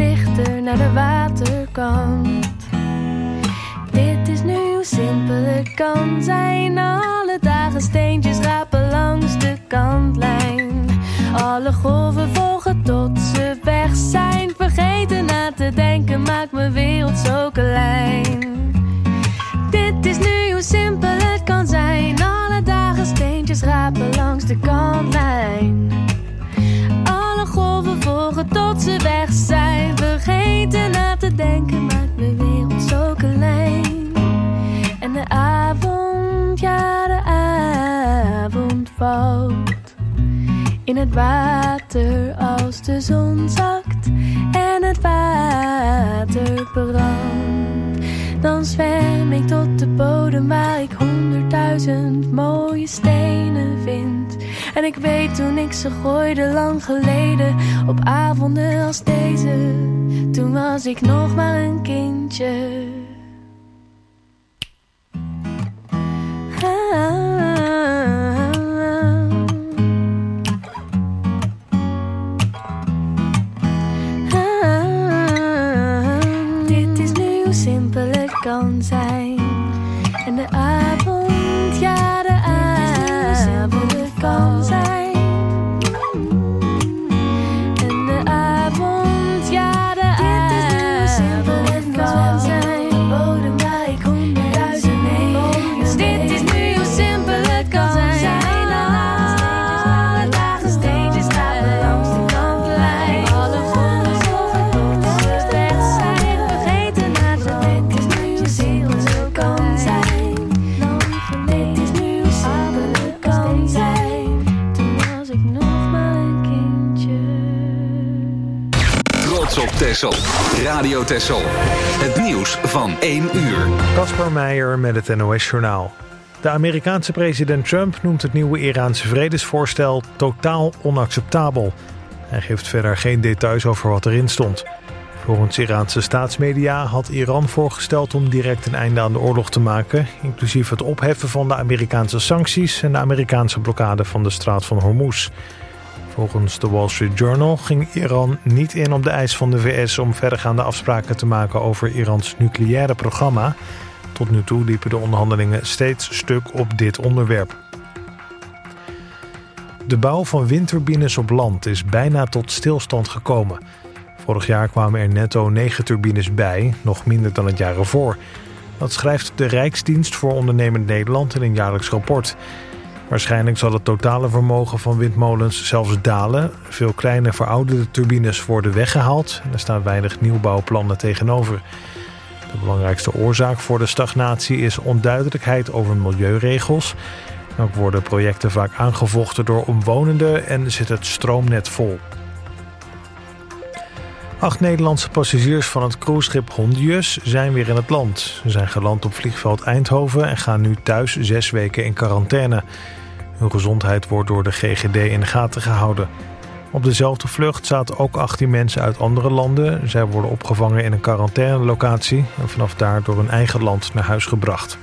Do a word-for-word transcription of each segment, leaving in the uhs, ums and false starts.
dichter naar de waterkant. Dit is nu hoe simpel het kan zijn. Alle dagen steentjes rapen langs de kantlijn. Alle golven volgen tot ze weg zijn. Vergeten na te denken maakt mijn wereld zo klein. Dit is nu hoe simpel het kan zijn. Alle dagen steentjes rapen langs de kantlijn. Alle golven volgen tot ze weg zijn. Vergeten na te denken maakt mijn wereld zo klein. En de avond, ja de avond valt in het water als de zon zakt en het water brandt. Dan zwem ik tot de bodem waar ik honderdduizend mooie stenen vind. En ik weet toen ik ze gooide lang geleden, op avonden als deze, toen was ik nog maar een kindje. Kan zijn. En de avond, ja de avond kan zijn. En de avond, ja de avond kan zijn. De bodem waar ik honderdduizend neemt. Dit is nu hoe simpel het kan zijn. Alle dagen steentjes rapen langs de kantlijn. Alle golven zorgen tot ze weg zijn. Vergeten na te denken. Kan zijn. Dit is nu hoe simpel het kan zijn. Toen was ik nog maar een kindje. Trots op Texel. Radio Texel. Het nieuws van één uur. Kasper Meijer met het N O S-journaal. De Amerikaanse president Trump noemt het nieuwe Iraanse vredesvoorstel totaal onacceptabel. Hij geeft verder geen details over wat erin stond. Volgens Iraanse staatsmedia had Iran voorgesteld om direct een einde aan de oorlog te maken, inclusief het opheffen van de Amerikaanse sancties en de Amerikaanse blokkade van de straat van Hormuz. Volgens de Wall Street Journal ging Iran niet in op de eis van de V S om verdergaande afspraken te maken over Irans nucleaire programma. Tot nu toe liepen de onderhandelingen steeds stuk op dit onderwerp. De bouw van windturbines op land is bijna tot stilstand gekomen. Vorig jaar kwamen er netto negen turbines bij, nog minder dan het jaar ervoor. Dat schrijft de Rijksdienst voor Ondernemend Nederland in een jaarlijks rapport. Waarschijnlijk zal het totale vermogen van windmolens zelfs dalen. Veel kleine verouderde turbines worden weggehaald en er staan weinig nieuwbouwplannen tegenover. De belangrijkste oorzaak voor de stagnatie is onduidelijkheid over milieuregels. Ook worden projecten vaak aangevochten door omwonenden en zit het stroomnet vol. Acht Nederlandse passagiers van het cruiseschip Hondius zijn weer in het land. Ze zijn geland op vliegveld Eindhoven en gaan nu thuis zes weken in quarantaine. Hun gezondheid wordt door de G G D in de gaten gehouden. Op dezelfde vlucht zaten ook achttien mensen uit andere landen. Zij worden opgevangen in een quarantainelocatie en vanaf daar door hun eigen land naar huis gebracht.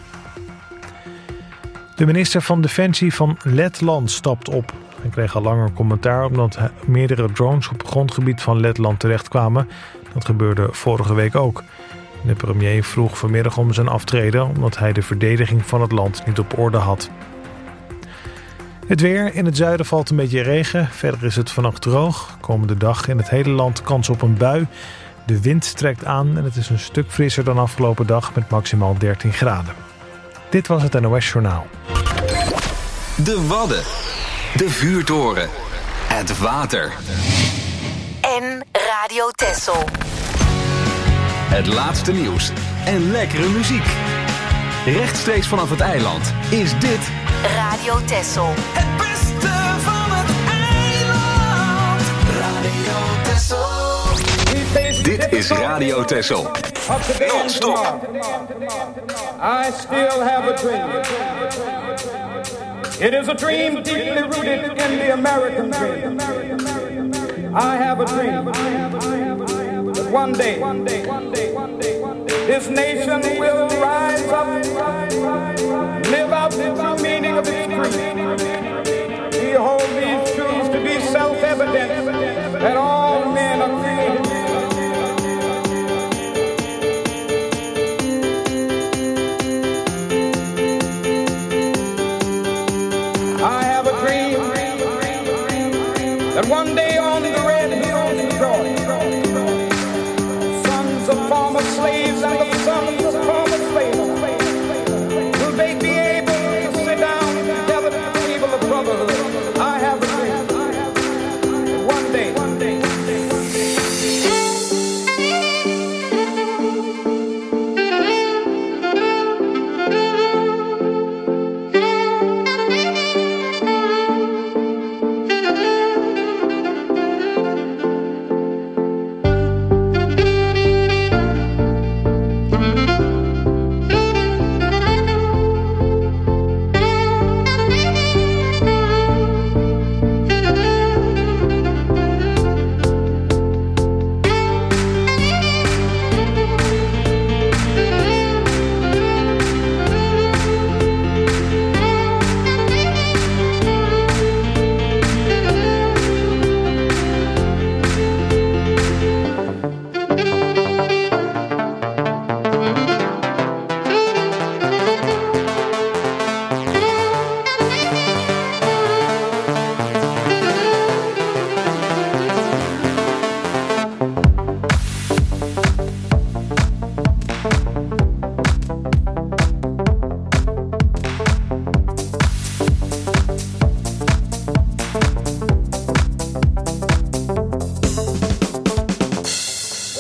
De minister van Defensie van Letland stapt op. Hij kreeg al langer commentaar omdat meerdere drones op het grondgebied van Letland terechtkwamen. Dat gebeurde vorige week ook. De premier vroeg vanmiddag om zijn aftreden omdat hij de verdediging van het land niet op orde had. Het weer. In het zuiden valt een beetje regen. Verder is het vannacht droog. Komende dag in het hele land kans op een bui. De wind trekt aan en het is een stuk frisser dan afgelopen dag met maximaal dertien graden. Dit was het N O S-journaal. De Wadden. De vuurtoren. Het water. En Radio Texel. Het laatste nieuws en lekkere muziek. Rechtstreeks vanaf het eiland is dit Radio Texel. Het beste van het eiland. Radio Texel. Dit is Radio Texel. Non-stop. I still have a dream. It is a dream deeply rooted in the American dream. I have a dream that one day this nation will rise up, live out the true meaning of its creed. We hold these truths to be self-evident that all men are created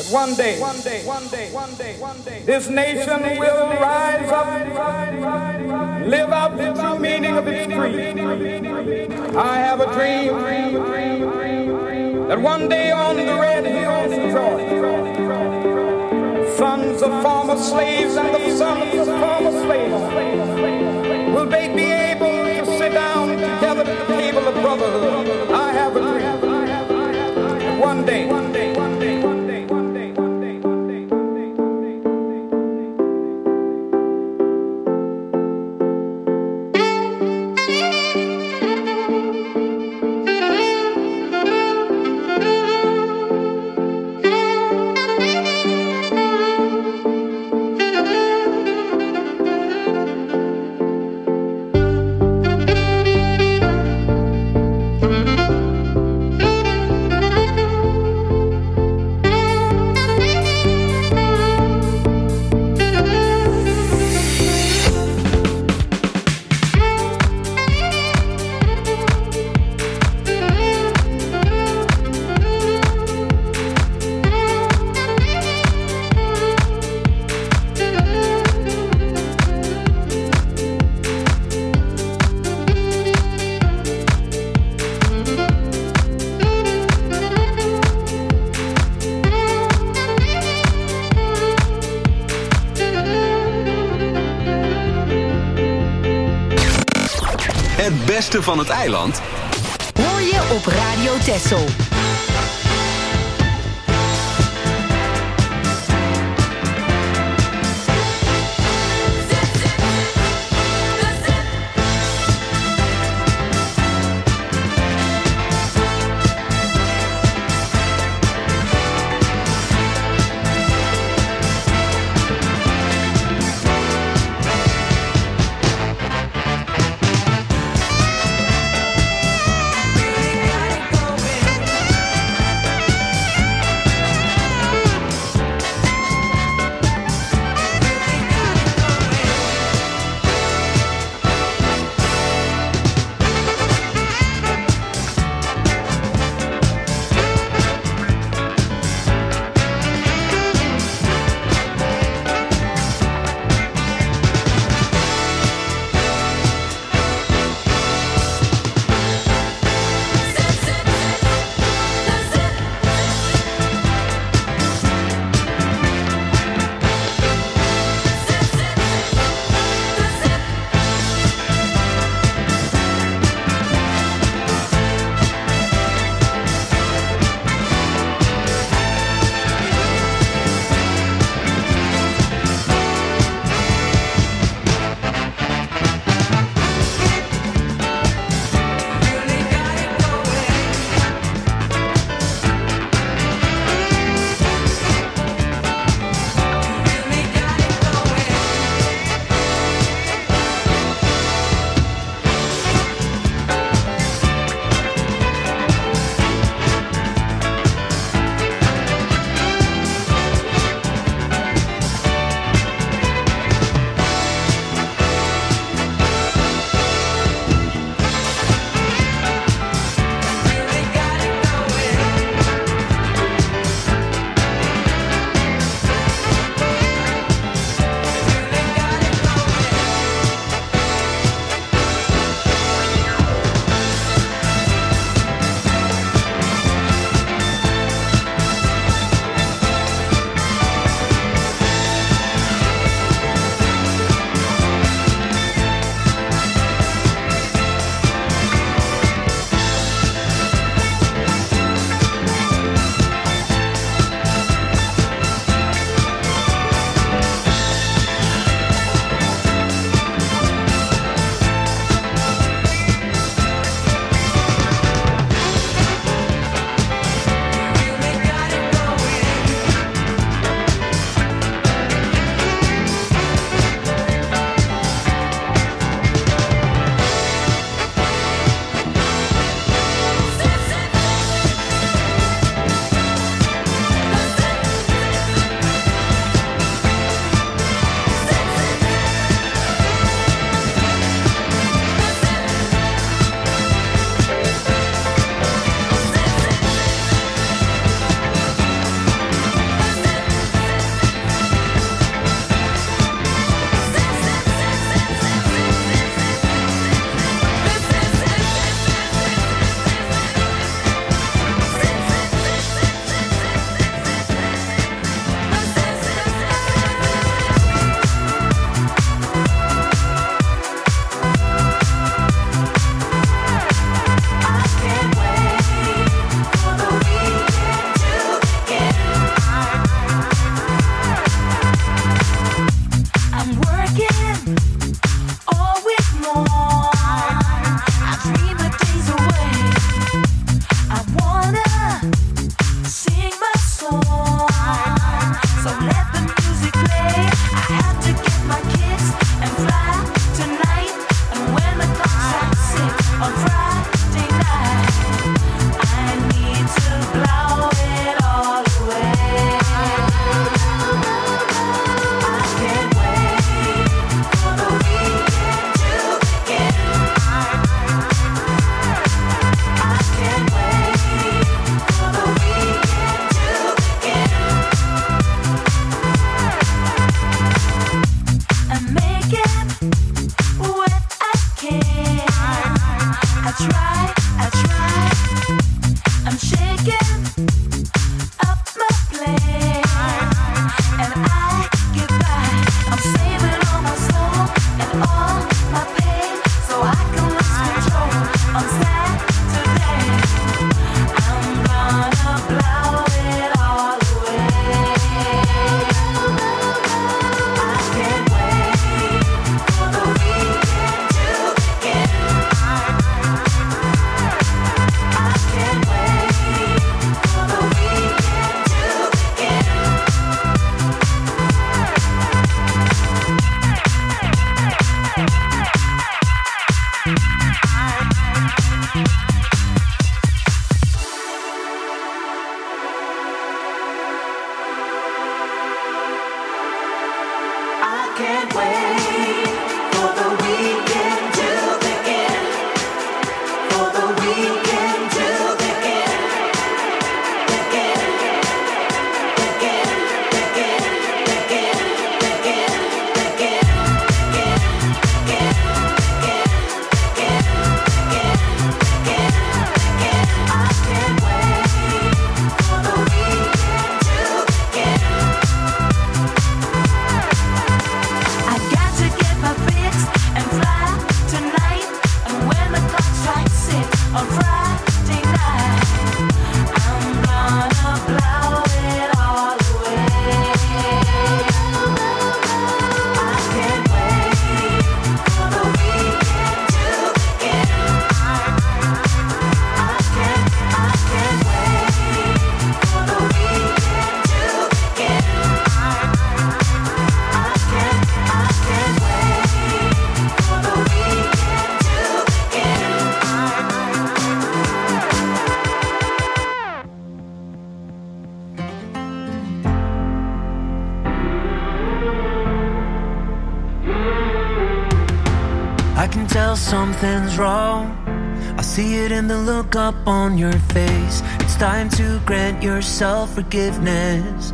one day, one day, one day, one day, one day, this nation will rise up, live out the true meaning of its creed. I have a dream that one day on the red hills of Georgia, sons of former slaves and the sons of former slaves will they be able to sit down together at the table of brotherhood. I have a dream that one day, one day, one day, one day, one day, one day, one day, one day, Het beste van het eiland hoor je op Radio Texel. Going Something's wrong. I see it in the look up on your face. It's time to grant yourself forgiveness.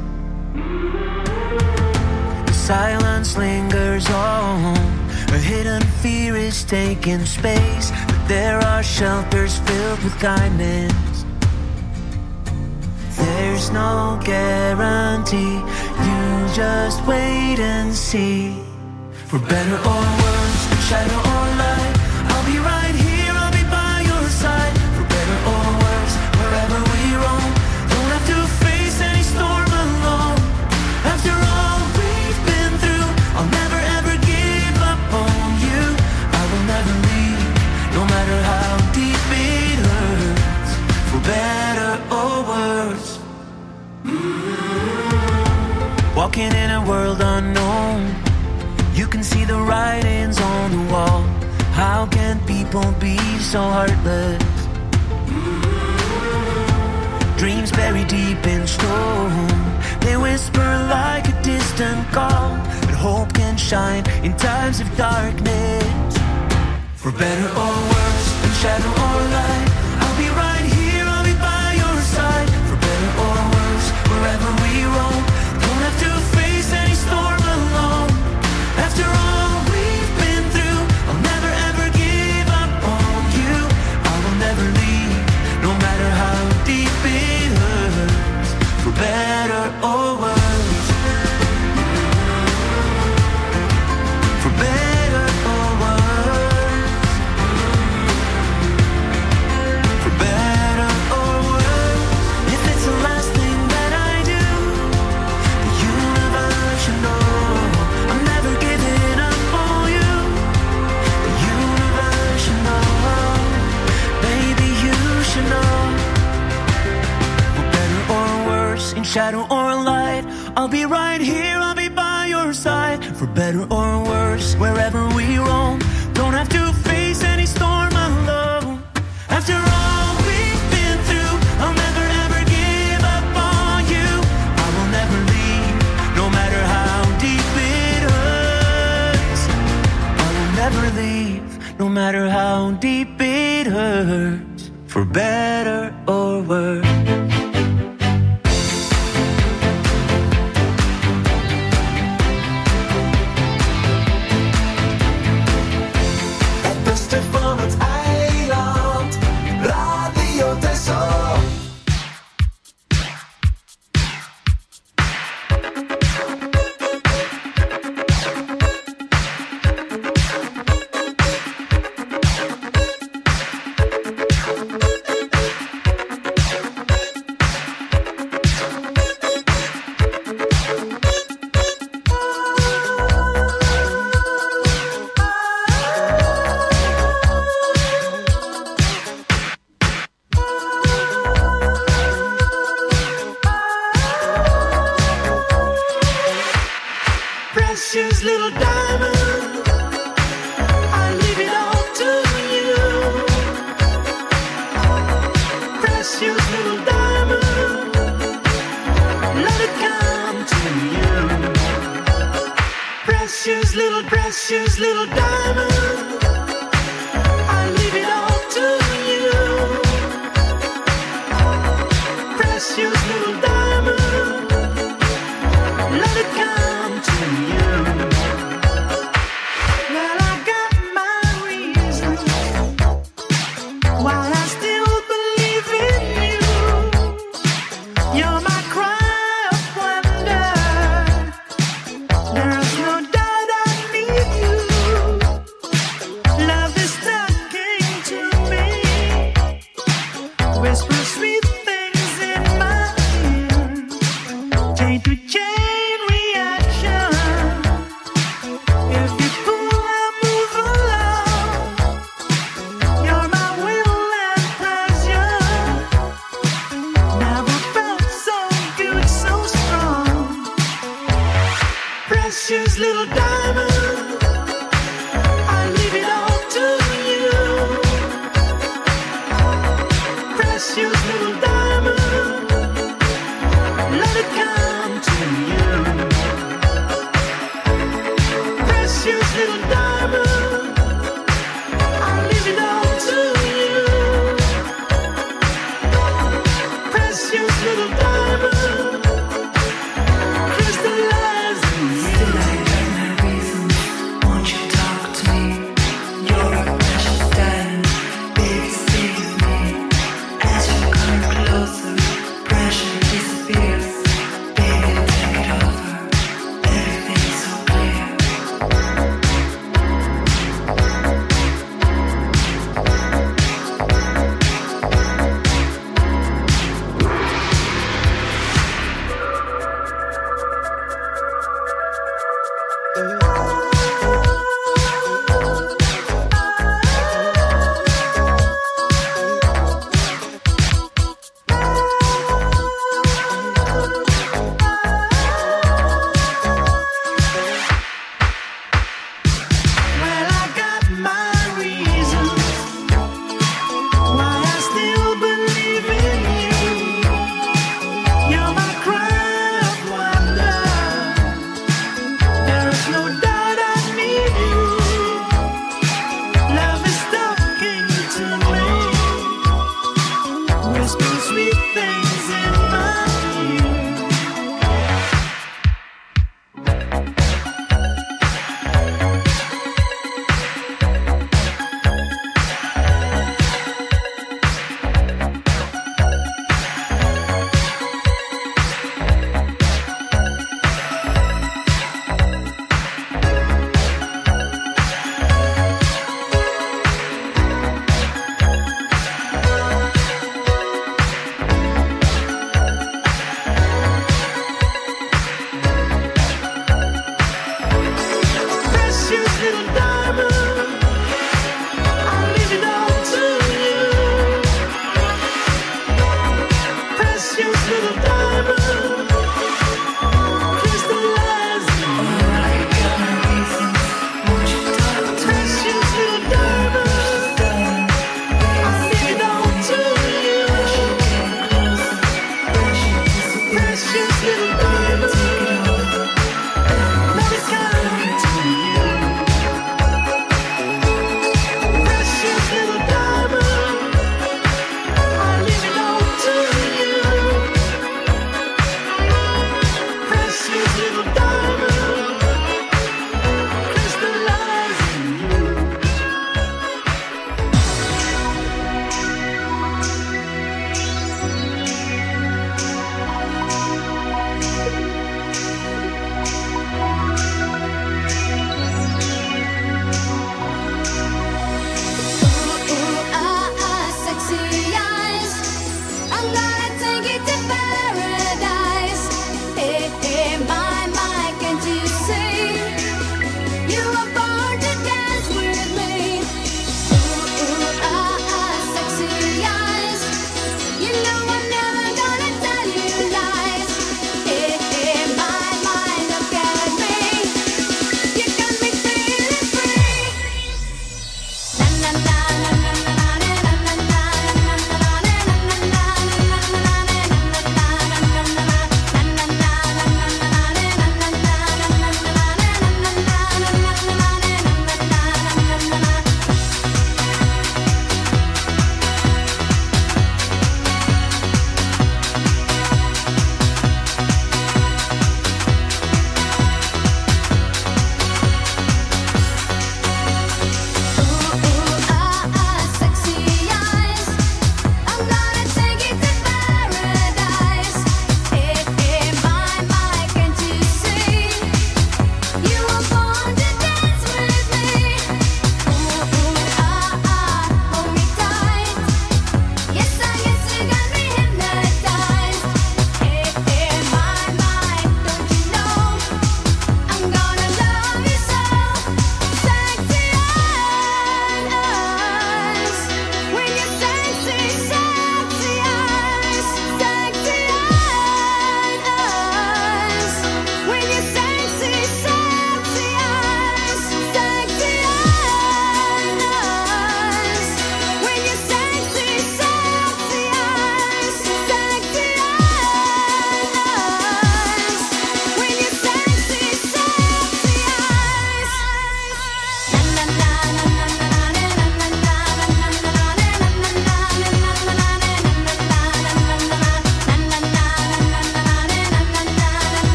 The silence lingers on. A hidden fear is taking space, but there are shelters filled with kindness. There's no guarantee. You just wait and see. For better or worse, shadow or light, I'll be right here, I'll be by your side. For better or worse, wherever we roam, don't have to face any storm alone. After all we've been through, I'll never ever give up on you. I will never leave, no matter how deep it hurts. For better or worse. Mm-hmm. Walking in a world unknown, you can see the writings on the wall. How can people be so heartless? Dreams buried deep in stone, they whisper like a distant call. But hope can shine in times of darkness. For better or worse, in shadow or light, I'll be right here, I'll be by your side. For better or worse, wherever we roam, don't have to face any storm alone. After all we've been through, I'll never ever give up on you. I will never leave, no matter how deep it hurts. For better or worse. For better or worse. For better or worse. If it's the last thing that I do, the universe should know I'm never giving up on you. The universe should know, baby, you should know. For better or worse, in shadow or light, I'll be right here, I'll be by your side. For better or worse, wherever we roam, don't have to face any storm alone. After all we've been through, I'll never ever give up on you. I will never leave, no matter how deep it hurts. I will never leave, no matter how deep it hurts. For better or worse. Het beste van het eiland, Radio Texel. Precious little diamond, I leave it all to you. Precious little diamond, let it come to you. Precious little, precious little diamond, I leave it all to you. Precious little diamond, let it come to you. Well, I got my reasons why I still believe in you. You're my cry of wonder. There's no doubt I need you. Love is talking to me. Whisper sweet things in my ear. Chain to chain reaction. If you pull, I move along. You're my will and pleasure. Never felt so good, so strong. Precious little diamond, I leave it all to you. Precious little diamond, let it come to you. Precious little diamond, I leave it all to you. Precious little diamond, crystallize in you.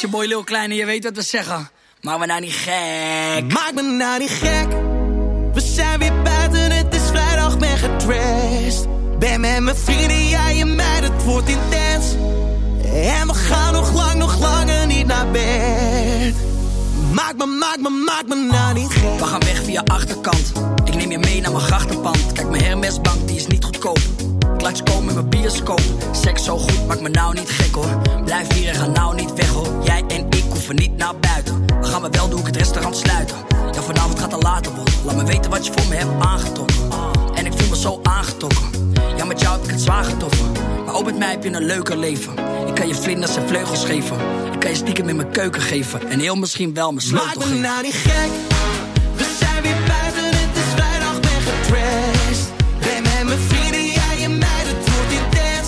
je boy Lil Klein en je weet wat we zeggen. Maak me nou niet gek. Maak me nou niet gek. We zijn weer buiten, het is vrijdag, ben getrashed. Ben met mijn vrienden, jij en mij, het wordt intens. En we gaan nog lang, nog langer niet naar bed. Maak me, maak me, maak me nou niet gek. We gaan weg via achterkant. Ik neem je mee naar mijn grachtenpand. Kijk, mijn Hermesbank, die is niet goedkoop. Klats komen in mijn bioscoop. Seks zo goed, maak me nou niet gek hoor. Blijf hier en ga nou niet weg hoor. Jij en ik hoeven niet naar buiten. We gaan maar wel, doe ik het restaurant sluiten. Ja, vanavond gaat het later worden. Laat me weten wat je voor me hebt aangetrokken. En ik voel me zo aangetrokken. Ja, met jou heb ik het zwaar getroffen. Maar ook met mij heb je een leuker leven. Ik kan je vlinders en vleugels geven. Ik kan je stiekem in mijn keuken geven. En heel misschien wel mijn sleutel geven. Maak me nou niet gek. We zijn weer buiten, het is vrijdag, ben getrashed. Ben met mijn vrienden, jij en mij, het wordt intens.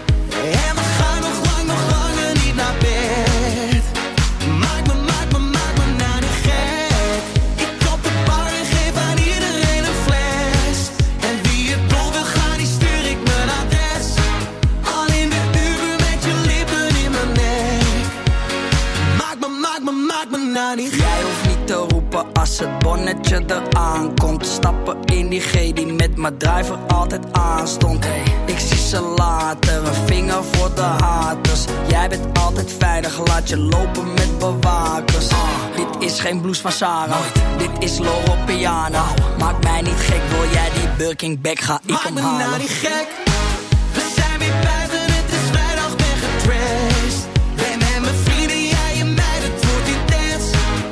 En we gaan nog lang, nog langer niet naar bed. Maak me, maak me, maak me nou niet gek. Ik op de bar en geef aan iedereen een fles. En wie het dol wil gaan, die stuur ik mijn adres. Al in de Uber met je lippen in mijn nek. Maak me, maak me, maak me nou niet gek. Jij hoeft niet te roepen als het bonnetje eraan komt. Stappen in die G die met mijn driver altijd aanstond. Hey, ik zie ze later, een vinger voor de haters. Jij bent altijd veilig, laat je lopen met bewakers. uh, Dit is geen blues van Sarah, dit is Loro Piana. Maak mij niet gek, wil jij die Birkin bag, ga ik Maak omhalen. me nou niet gek. We zijn weer buiten, het is vrijdag, ben getrashed. Ben met mijn vrienden, jij en mij, het wordt intens.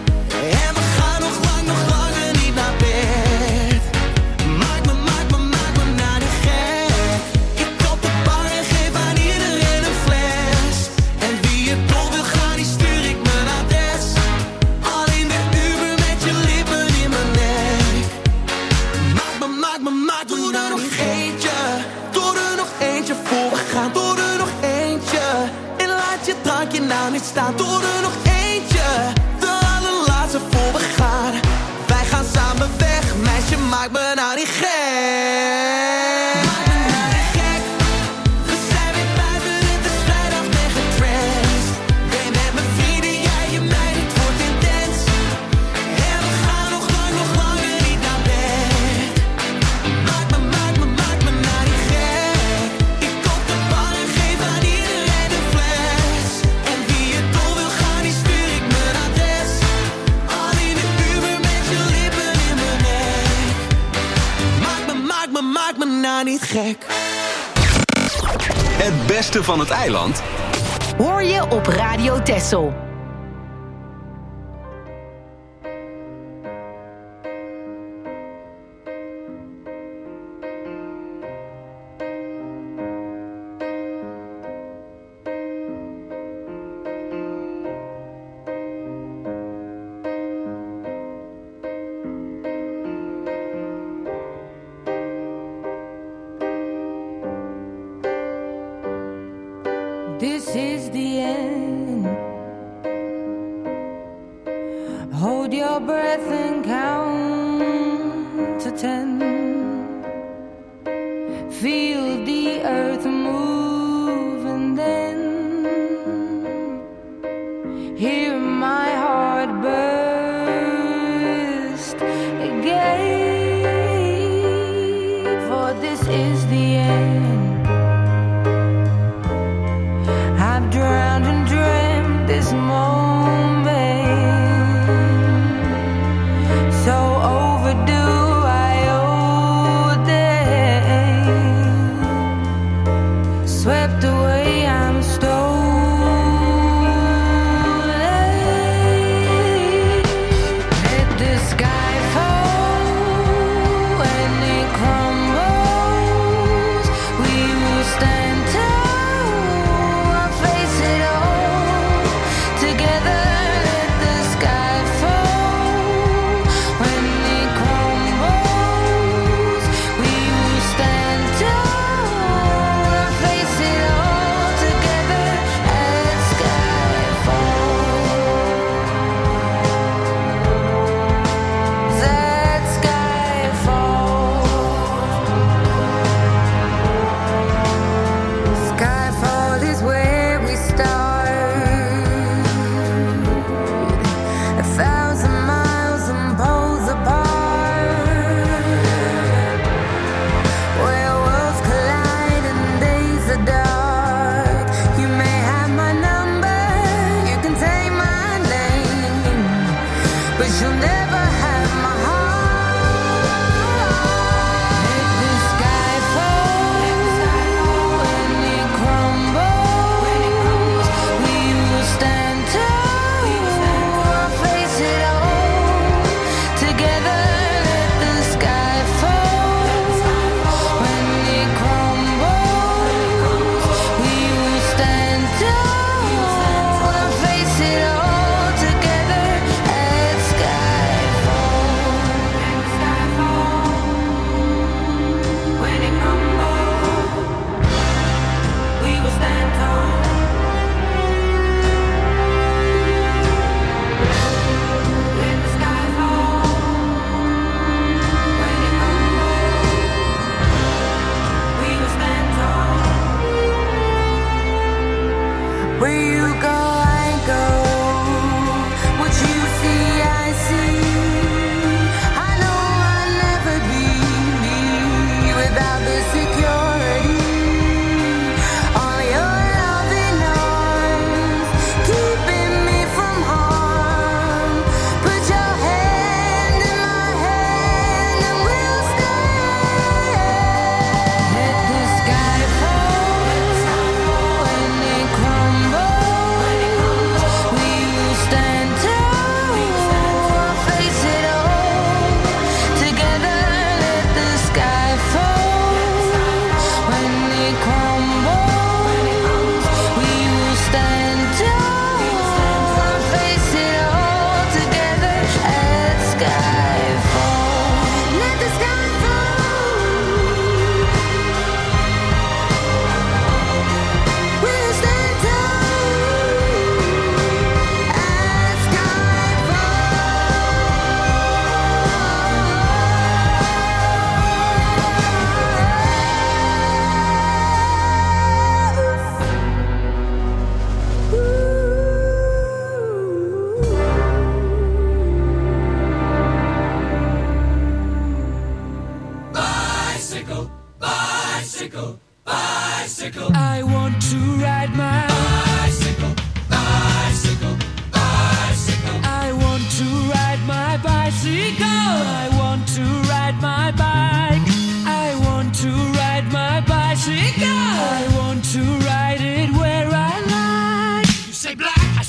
En we gaan nog lang, nog langer niet naar bed. Maak me, maak me, maak me nou niet gek. Ik op de bar en geef aan iedereen een fles. En wie het dol wil gaan, die stuur ik mijn adres. Al in de Uber met je lippen in mijn nek. Maak me, maak me, maak me nou nog eentje. Doe er nog eentje voor we gaan. Doe er nog eentje. En laat je drankje nou niet staan. Doe er nog eentje. De allerlaatste voor we gaan. Wij gaan samen weg. Meisje, maak me nou niet gek. Maak me nou niet gek. We zijn weer buiten, het is vrijdag, ben getrashed. Ben met mijn vrienden, jij en mij, het wordt intens. En we gaan nog lang, nog langer niet naar bed. Maak me, maak me, maak me nou niet gek. Ik op de bar en geef aan iedereen een fles. En wie het dol wil gaan, die stuur ik mijn adres. Al in de Uber met je lippen in mijn nek. Maak me, maak me, maak me nou niet gek. Het beste van het eiland Hoor je op Radio Texel. This is the end. Hold your breath and count to ten. Feel the earth move and then hear my heart burst again. For this is the end. I've drowned and dreamt this moment, so overdue I owe them. Swept away, I'm stolen. Let the sky fall and it crumbles. We will stand tall. Face it all.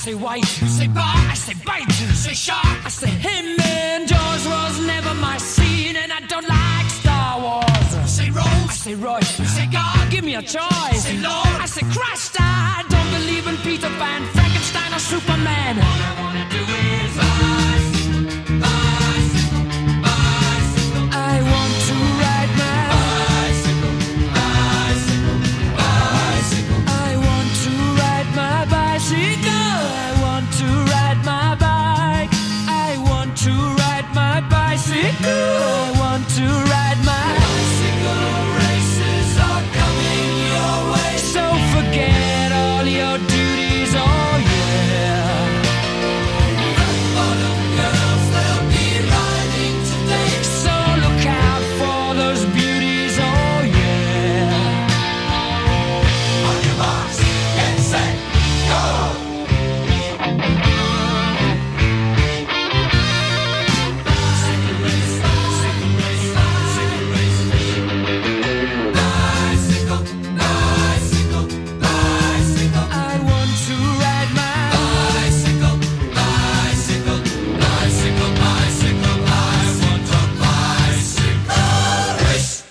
say white, say bar, I say bite, say shark, I say him and Jaws was never my scene, and I don't like Star Wars. Say Rose, I say Royce, say God, give me a choice. Say Lord, I say Christ, I don't believe in Peter Pan, Frankenstein or Superman. All I wanna do is bicycle, bicycle, bicycle. I want to ride my bicycle, bicycle, bicycle. I want to ride my bicycle. I want to ride my bike. I want to ride my bicycle. I want to ride my bicycle. Races are coming your way, so forget all your duties. Oh yeah. All of girls, they'll be riding today, so look out for those beauties. Oh yeah. On your marks, get set, go. Bicycle, bicycle, bicycle. I want to ride my bicycle, bicycle, bicycle, bicycle. I want a bicycle race.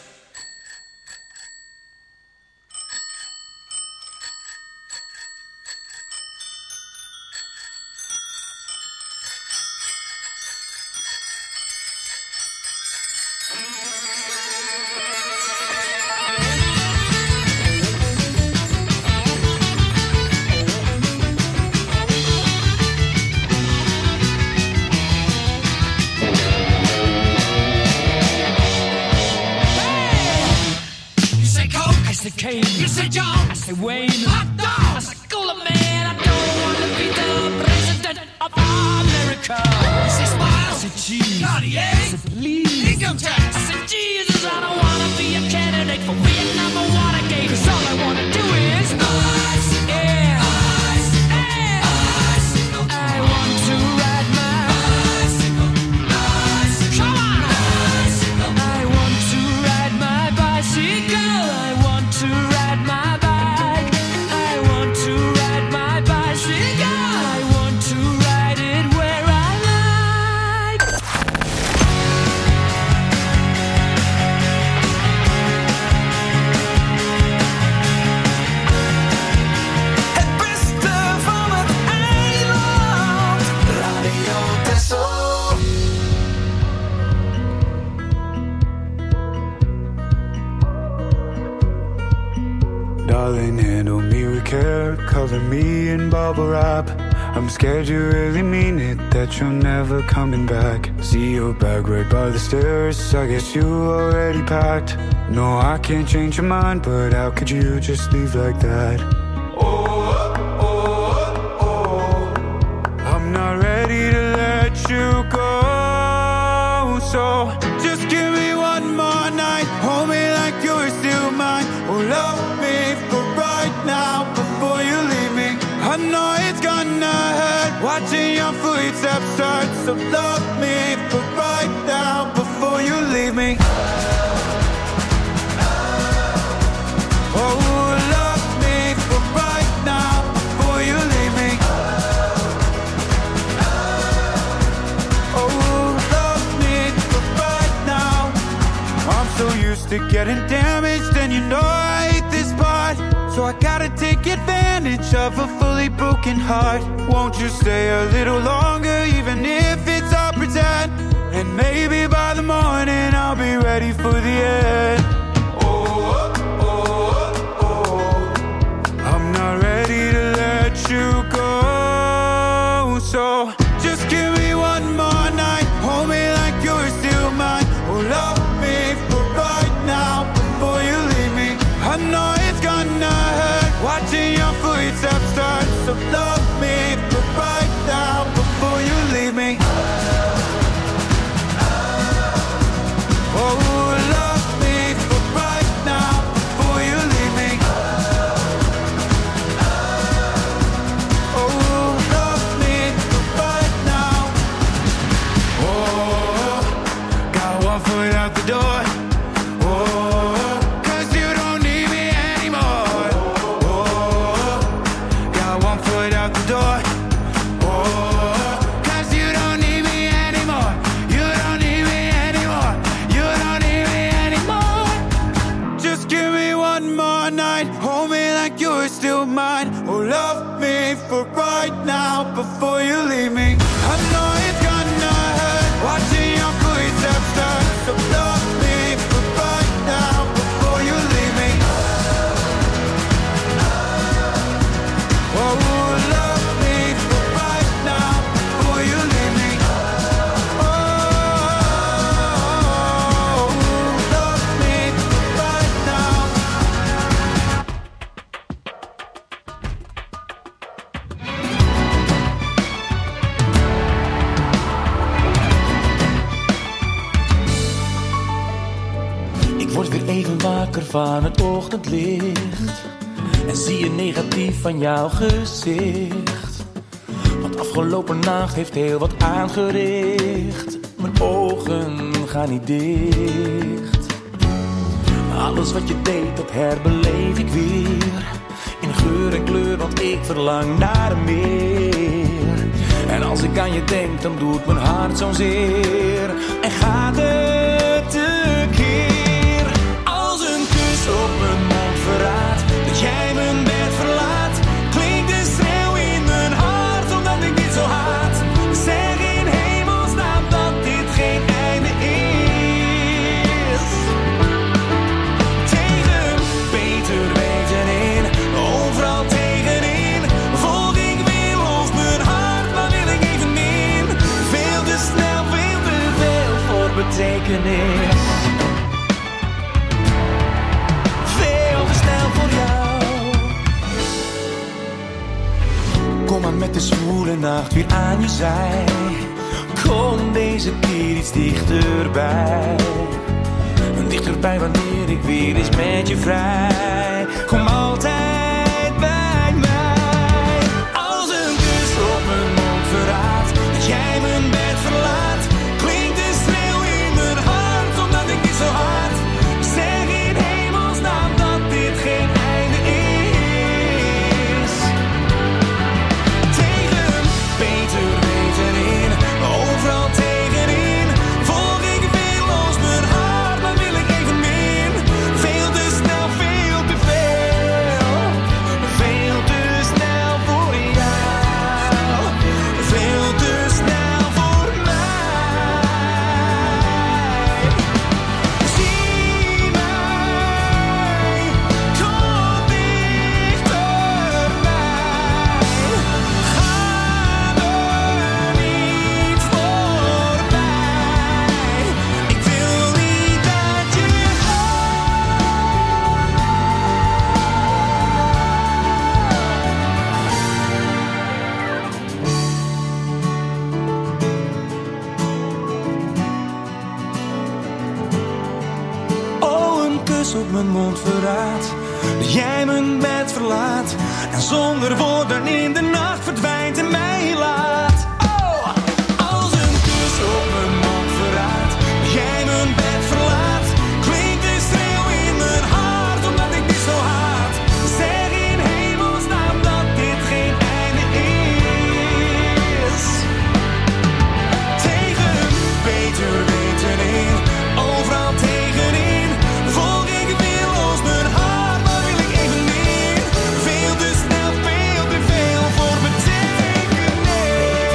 You say Coke, I say Kane. You say John, I say Wayne. Hot dog, I say Cooler Man. I don't want to be the president of America. You say Smile, I say Cheese. Cartier, I say Please. Income tax, I say Jesus. I don't want to be a candidate for Vietnam or Watergate. 'Cause all I want to do is bicycle, yeah, bicycle, yeah. Bicycle. I want to ride my bicycle, bicycle. Come on, bicycle. I want to ride my bicycle. I want to ride my bike. I want to ride my bicycle. I want to ride it where I like. Het beste van het eiland. Radio Texel. Darling, handle me with care, cover me in bubble wrap. I'm scared you really mean it, that you're never coming back. See your bag right by the stairs, I guess you already packed. No, I can't change your mind, but how could you just leave like that? Oh, oh, oh, I'm not ready to let you go, so just give me one more night, hold me like you're still mine. Oh, love me for right now before you leave me. I know it's gonna hurt watching your footsteps start, so love me for right now before you leave me. Oh, love me for right now before you leave me. Oh, love me for right now. I'm so used to getting damaged, and you know I hate this part, so I gotta take advantage of a fully broken heart. Won't you stay a little longer, even if it's all pretend? And maybe by the morning I'll be ready for the end. Oh, oh, oh, I'm not ready to let you go, so just give me one more night, hold me like you're still mine. Oh, love me for right now before you leave me. I know it's gonna hurt watching your footsteps start, so love me for right now before you leave me. Oh, love me for right now before you leave me. Oh, love me for right now. Oh, got one foot out the door. Oh, 'cause you don't need me anymore. Oh, got one foot out the door. you're still mine. Oh, love me for right now before you leave me. I know it's gonna hurt watching your footsteps turn. So love me for right now before you leave me. Oh, love me for right now before you leave me. Oh, love me for right now. Ik word weer even wakker van het ochtendlicht en zie je negatief van jouw gezicht. Want afgelopen nacht heeft heel wat aangericht. Mijn ogen gaan niet dicht. Alles wat je deed, dat herbeleef ik weer. In geur en kleur, want ik verlang naar meer. En als ik aan je denk, dan doet mijn hart zo'n zeer. En gaat het tekeer. Als een kus op mijn mond verraadt dat jij mijn bed verlaat, klinkt de schreeuw in mijn hart omdat ik dit zo haat. Zeg in hemelsnaam dat dit geen einde is. Tegen beter weten in, overal tegenin, volg ik weer los mijn hart, maar wil ik even min. Veel te snel, veel te veel voor betekenis. Veel te snel voor jou. Kom maar met de zwoele nacht weer aan je zij. Kom deze keer iets dichterbij. Dichterbij wanneer ik weer eens met je vrij. Kom altijd bij mij. Als een kus op mijn mond verraadt dat jij mijn bed verlaat, klinkt de schreeuw in mijn hart omdat ik dit zo haat. Zeg in hemelsnaam dat dit geen einde is. Tegen beter weten in, overal tegenin, volg ik weer los mijn hart, maar wil ik even min. Veel te snel, veel te veel. Veel te snel voor jou. Veel te snel voor mij. Zie mij, kom dichterbij. Ga me niet voorbij. Ik wil niet dat je Oh, een kus op mijn mond verraadt dat jij mijn bed verlaat en zonder woorden in de nacht verdwijnt en mij laat. Oh, als een kus op mijn mond verraadt dat jij mijn bed verlaat, klinkt de schreeuw in mijn hart omdat ik dit zo haat. Zeg in hemelsnaam dat dit geen einde is. Tegen beter weten in, overal tegenin, volg ik weer los mijn hart, maar wil ik even min. Veel te snel, veel te veel voor betekenis.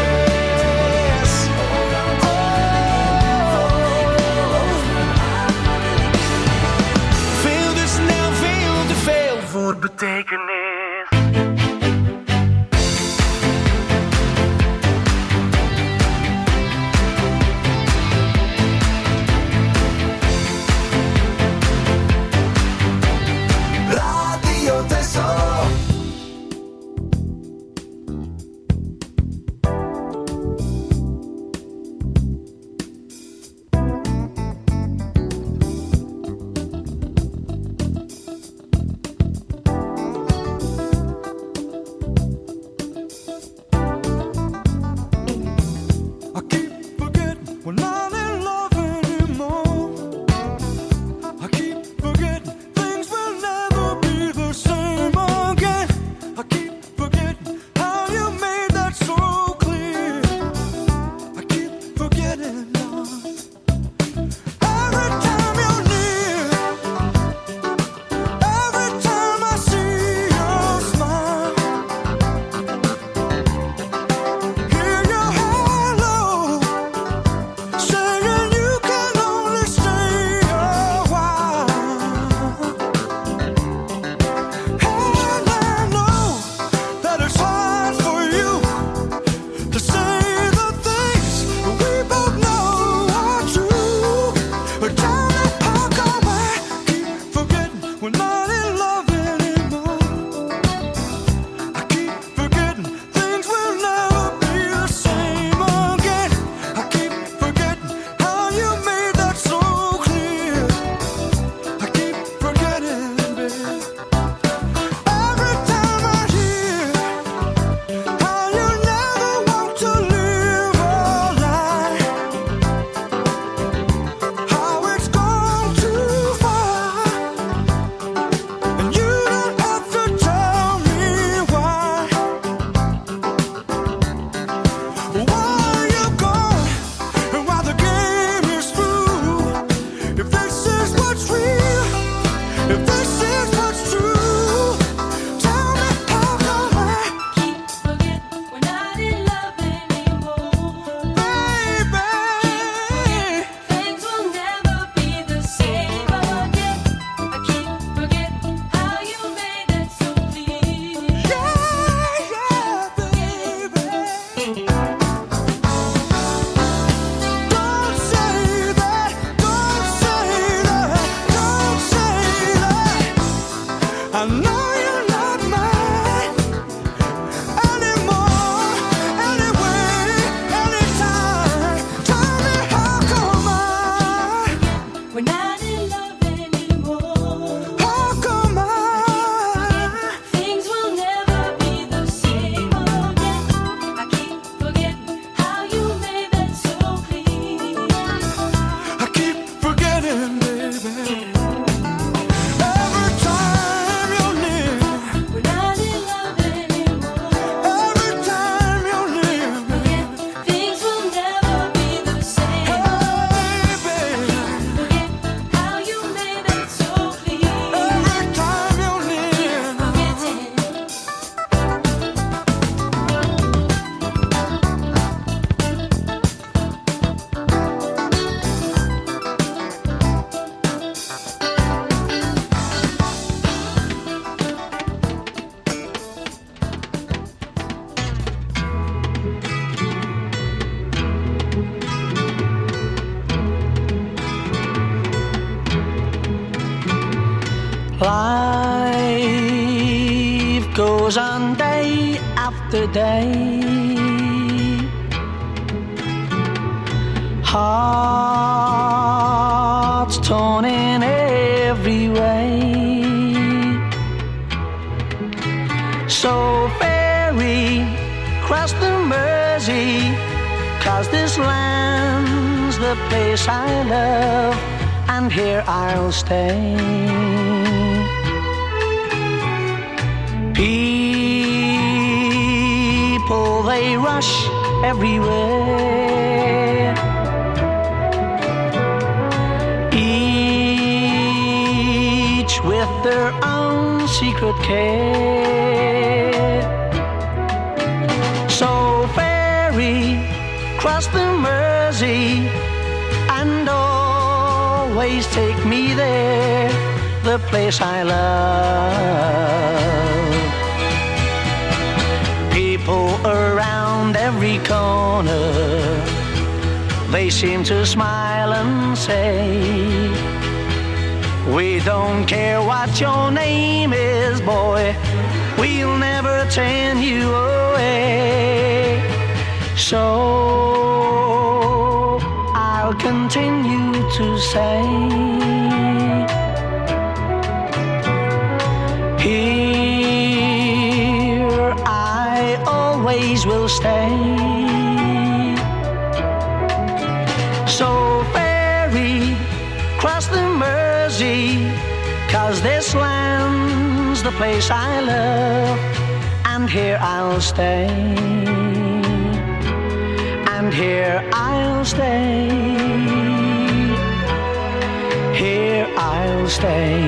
Life goes on day after day. Hearts torn in every way. So ferry cross the Mersey, 'cause this land's the place I love, and here I'll stay. People, they rush everywhere, each with their own secret care. So ferry cross the Mersey and always take me there, the place I love. People around every corner, they seem to smile and say, we don't care what your name is, boy, we'll never turn you away. So I'll continue to say, here I always will stay. So ferry cross the Mersey, 'cause this land's the place I love, and here I'll stay. And here I'll stay. Here I'll stay.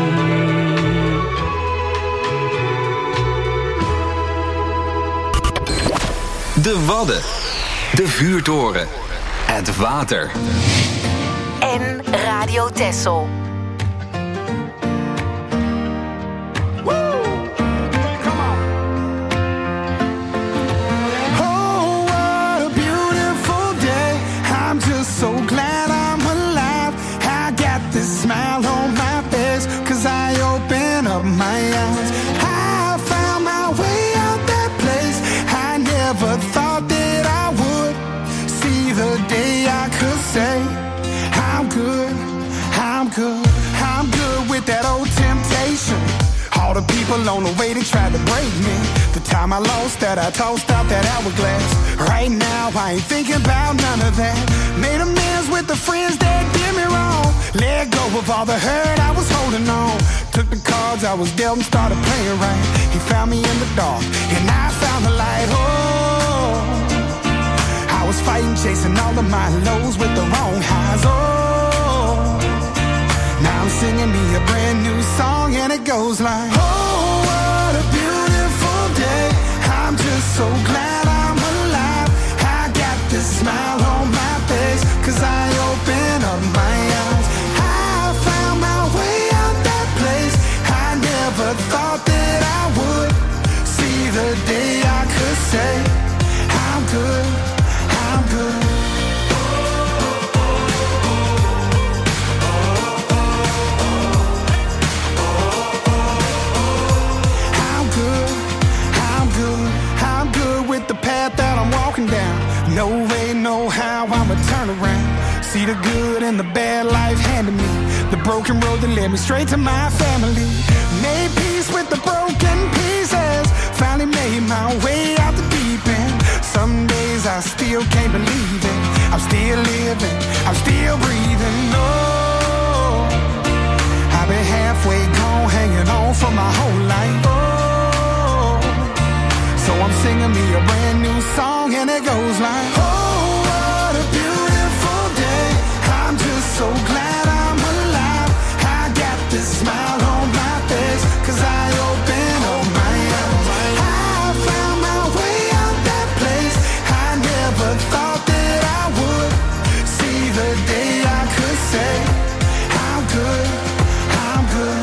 De Wadden. De vuurtoren. Het water. En Radio Texel. So glad I'm alive. I got this smile on my face, 'cause I open up my eyes. I found my way out that place. I never thought that I would see the day I could say, I'm good, I'm good, I'm good with that old temptation. All the people on the way that tried to break me. The time I lost that, I tossed out that hourglass. Right now, I ain't thinking about none of that. Made amends with the friends that did me wrong. Let go of all the hurt I was holding on. Took the cards I was dealt and started playing right. He found me in the dark, and I found the light. Oh, I was fighting, chasing all of my lows with the wrong highs. Oh, now I'm singing me a brand new song, and it goes like, oh, what a beautiful day. I'm just so glad I'm alive. I got this smile on my face, 'cause I open up my eyes. I found my way out that place. I never thought that I would see the day I could say, I'm good, I'm good. That I'm walking down, no way, no how I'ma turn around. See the good and the bad life handed me, the broken road that led me straight to my family. Made peace with the broken pieces, finally made my way out the deep end. Some days I still can't believe it. I'm still living, I'm still breathing. No, I've been halfway gone, hanging on for my whole life. Oh, so I'm singing me a brand new song, and it goes like, oh, what a beautiful day. I'm just so glad I'm alive. I got this smile on my face, 'cause I open up my eyes. I found my way out that place. I never thought that I would see the day I could say, I'm good, I'm good.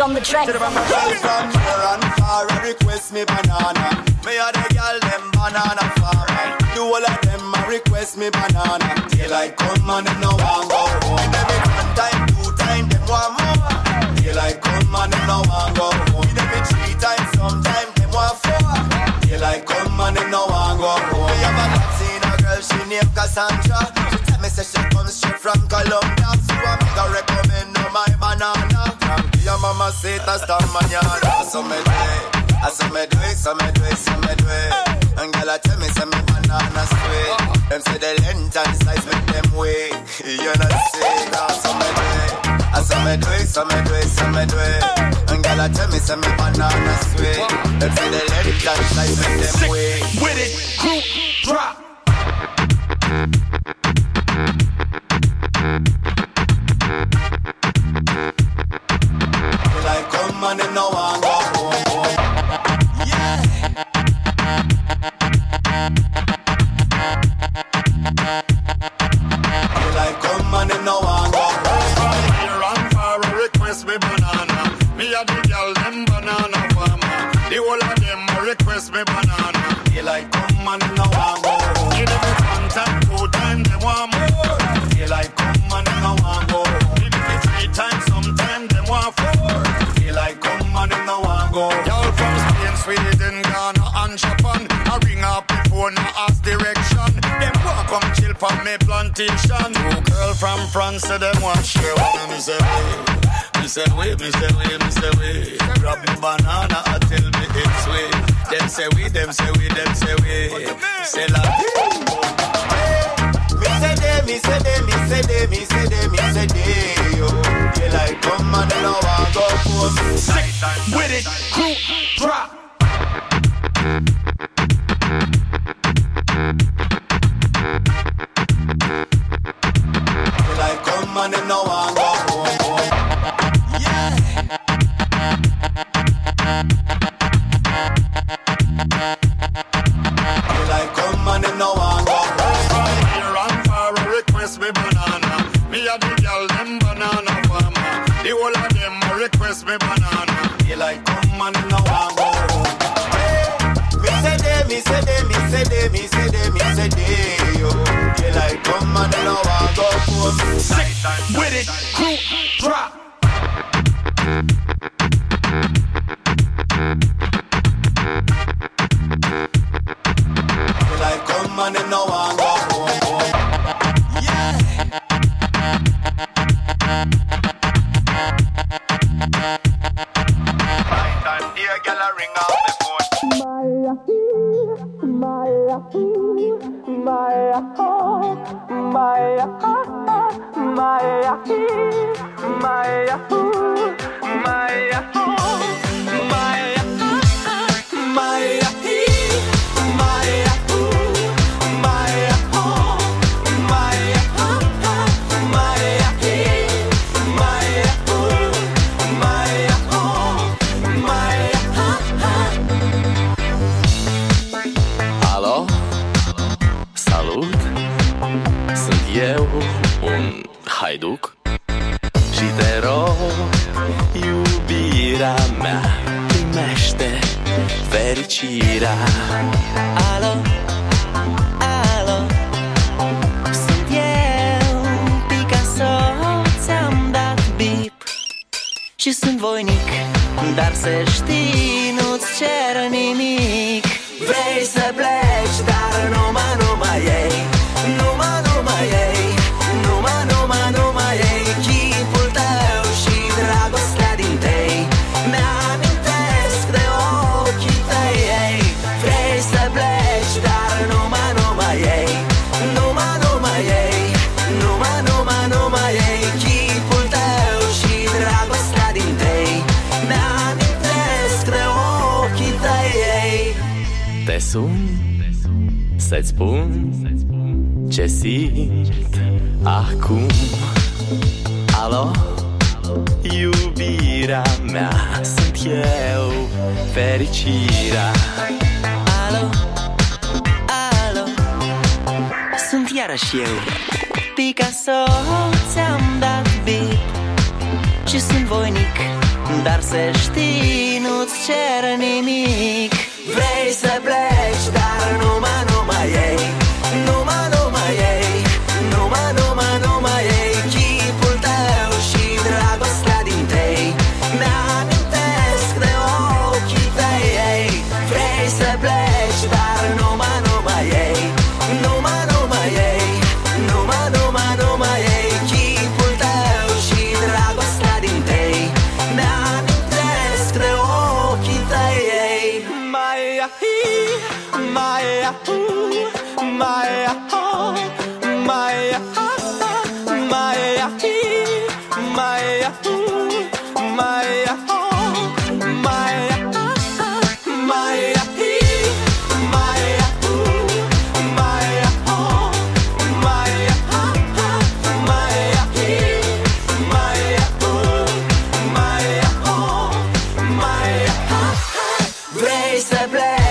on the track. Girl from near and far, request me banana. Me a the girl them banana far. The whole of them a request me banana. Daylight come and them no want go home. Them it one time, two time, them want more. Daylight come and them no want go home. Them it three times, sometime them want four. Daylight come and them no want go home. Me have a seen a girl, she named Cassandra. She tell me say she comes straight from Colombia. So I make her recommend no my banana. Your mama say hasta mañana. So me do it, so me do it, so me do it, so me do it. And girl a tell me say me banana sweet. Them say the length and size make them weak. You know say that. So me do it, so me do it, so me do it, so me do it. And girl a tell me say me banana sweet. Them say the length and size make them weak. With it, group drop. Like come and them no want go home. Yeah. Like come and them no want go home. Here and far request me banana. Me a the girl them banana farmer. The whole of them request me banana. They like come and them no want go home. Give them it one time, two time, them want more. They like come and them no want go home. Give them it three times, sometime them want four. They like come and them no want go home. Y'all from Spain, Sweden, Ghana and Japan. I ring up before no ask direction. Them walk come chill for me plantation. Two girl from France say them want share one. Me say wait, me say wait, me say wait, me say wait. Grab me banana and tell me it's sweet. Them say we, them say we, them say we. Say la. Me say they, me say they, me say they, me say they, me say they. Yo, they like come and they no want go home. Sick with it, group drop. They like come and they no want go home. Yeah. They like come and they no want go home. Here and far request me banana. Me a the girl them banana farmer. The whole of them request me banana. They like come and they no want go home. Me say they, me say they, me say they, me say they, me say they. Yo, they like come and they no want go home. Sick with it, group drop. They like come and they no want go home. Yeah. Right time, dear girl, I ring out the phone. Maya, Maya, Maya, Maya, Maya, Maya, Maya. Alo? Salut! Sunt eu, un haiduc și te rog, iubirea mea, primește fericirea. Alo? Alo? Sunt eu, Picasso, ți-am dat bip și sunt voinic, dar să știi, nu-ți cer nimic. Vrei să pleci, dar numai, numai ei, numai, numai ei, numai, numai, numai ei, chipul tău și dragostea din tei, mi-amintesc de ochii tăi ei. Vrei să pleci, dar numai, numai ei, numai, numai ei, numai, numai, numai ei, chipul tău și dragostea din tei, mi-amintesc de ochii tăi ei. Te sun să-ți spun ce simt acum. Alo? Iubirea mea, sunt eu, fericirea. Alo? Alo? Sunt iarăși eu, Picasso, ți-am dat bip și sunt voinic, dar să știi, nu-ți cer nimic. Vrei să pleci, dar numai, numai ei, numai, numai ei, numai, numai, numai ei, chipul tău și dragostea din tei mi-amintesc de ochii tăi, ei. Vrei să pleci, dar numai, numai ei, numai, numai ei, numai, numai, numai ei, chipul tău și dragostea din tei mi-amintesc de ochii tăi, ei. Maya hi, Maya hu, Maya ho, Maya ha, Maya hi, Maya hu, Maya ho, Maya ha, Maya hi, Maya hu, Maya ho, Maya ha, Maya hi, Maya hu, Maya ho, Maya ha. Vrei să pleci